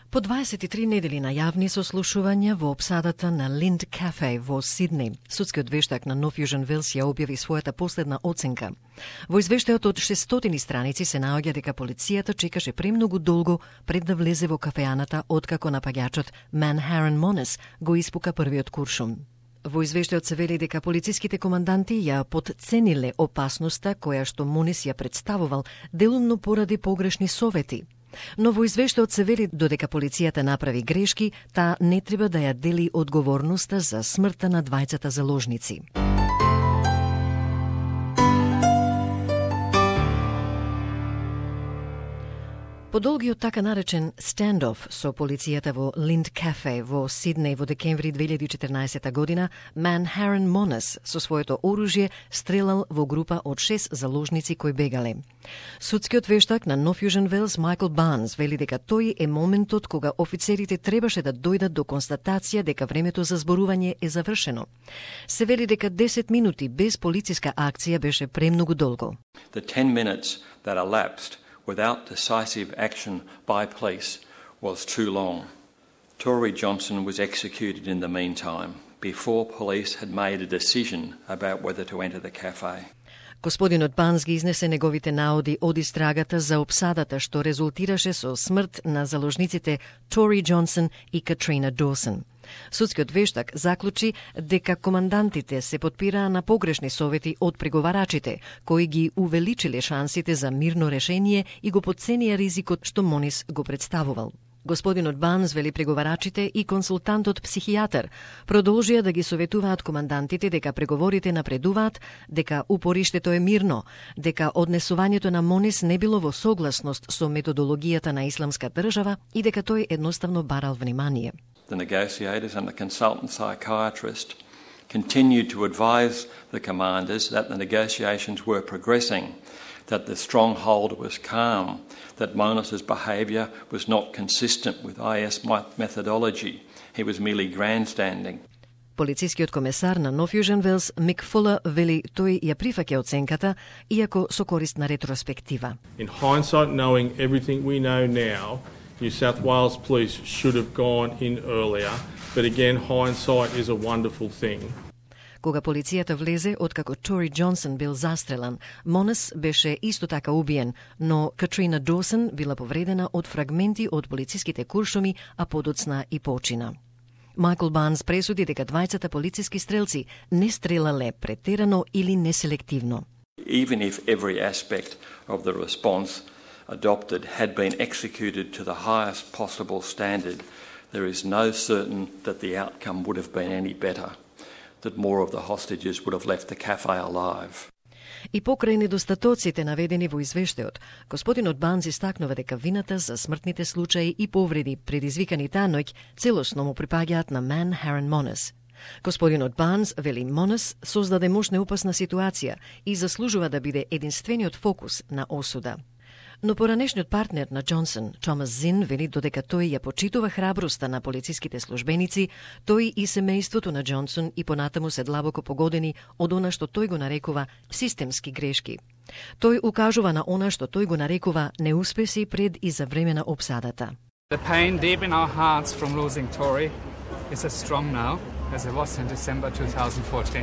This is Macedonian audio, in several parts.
По 23 недели на јавни сослушувања во опсадата на Lind Cafe во Сиднеј, судскиот вештак на North Fusion Wales ја објави својата последна оценка. Во извештајот од 600 страници се наоѓа дека полицијата чекаше премногу долго пред да влезе во кафејаната откако напаѓачот Manharan Monis го испука првиот куршум. Во извештајот се вели дека полициските команданти ја потцениле опасноста која што Монис ја представувал делумно поради погрешни совети. Но во извештајот се вели додека полицијата направи грешки, таа не треба да ја дели одговорноста за смртта на двајцата заложници. По долгиот така наречен stand-off со полицијата во Lind Cafe во Сиднеј во декември 2014 година, Manharan Monis со своето оружје стрелал во група од 6 заложници кои бегале. Судскиот вештак на North Fusion Wales Michael Barnes вели дека тој е моментот кога офицерите требаше да дојдат до констатација дека времето за зборување е завршено. Се вели дека 10 минути без полициска акција беше премногу долго. The 10 minutes that elapsed without decisive action by police was too long. Tory Johnson was executed in the meantime, before police had made a decision about whether to enter the cafe. Господинот Банс ги изнесе неговите наоди од истрагата за опсадата што резултираше со смрт на заложниците Тори Џонсон и Катрина Доусон. Судскиот вештак заклучи дека командантите се потпираа на погрешни совети од преговарачите, кои ги увеличиле шансите за мирно решение и го потценија ризикот што Монис го представувал. Господинот Банс вели преговарачите и консултантот психијатар продолжија да ги советуваат командантите дека преговорите напредуваат, дека упориштето е мирно, дека однесувањето на Монис не било во согласност со методологијата на исламска држава и дека тој едноставно барал внимание. The negotiators and the consultant psychiatrist continued to advise the commanders that the negotiations were progressing, that the stronghold was calm, that Monis's behaviour was not consistent with IS methodology. He was merely grandstanding. Полицискиот комесар на North Fusion Wales Мик Фулер вели тој ја прифаќа оценката, иако со корист на ретроспектива. In hindsight, knowing everything we know now, New South Wales Police should have gone in earlier, but again, hindsight is a wonderful thing. Кога полицијата влезе, откако Тори Џонсон бил застрелан, Монис беше исто така убиен, но Катрина Доусон била повредена од фрагменти од полициските куршуми, а подоцна и почина. Майкл Барнс пресуди дека двајцата полициски стрелци не стрелале претерано или неселективно. Even if every aspect of the response adopted had been executed to the highest possible standard, there is no certain that the outcome would have been any better, that more of the hostages would have left the cafe alive. И покрај недостатоците наведени во извештајот, господинот Банс истакнува дека вината за смртните случаи и повреди предизвикани таа ноќ целосно му припаѓаат на Manharan Monis. Господинот Банс вели Монис создаде мощна опасна ситуација и заслужува да биде единствениот фокус на осуда. Но поранешниот партнер на Џонсон, Томас Зин, вели додека тој ја почитува храброста на полициските службеници, тој и семејството на Џонсон и понатаму се длабоко погодени од она што тој го нарекува системски грешки. Тој укажува на она што тој го нарекува неуспеси пред и за време на опсадата. The pain deep in our hearts from losing Tory is as strong now as it was in December 2014.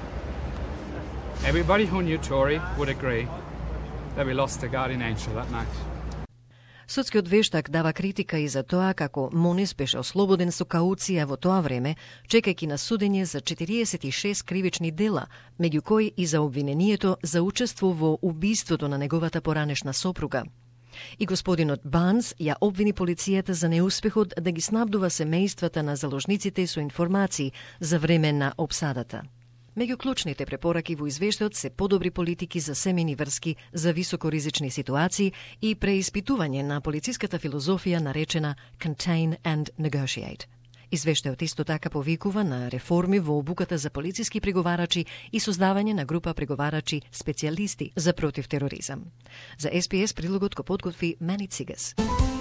Everybody who knew Tory would agree that we lost the guardian angel that night. Судскиот вештак дава критика и за тоа како Монис беше ослободен со кауција во тоа време, чекајќи на судење за 46 кривични дела, меѓу кои и за обвинението за учество во убиството на неговата поранешна сопруга. И господинот Банс ја обвини полицијата за неуспехот да ги снабдува семејствата на заложниците со информации за време на опсадата. Меѓу клучните препораки во извештајот се подобри политики за семејни врски за високоризични ситуации и преиспитување на полициската филозофија наречена Contain and Negotiate. Извештајот исто така повикува на реформи во обуката за полициски преговарачи и создавање на група преговарачи специјалисти за против тероризам. За SPS прилогот го подготви Мани Цигас.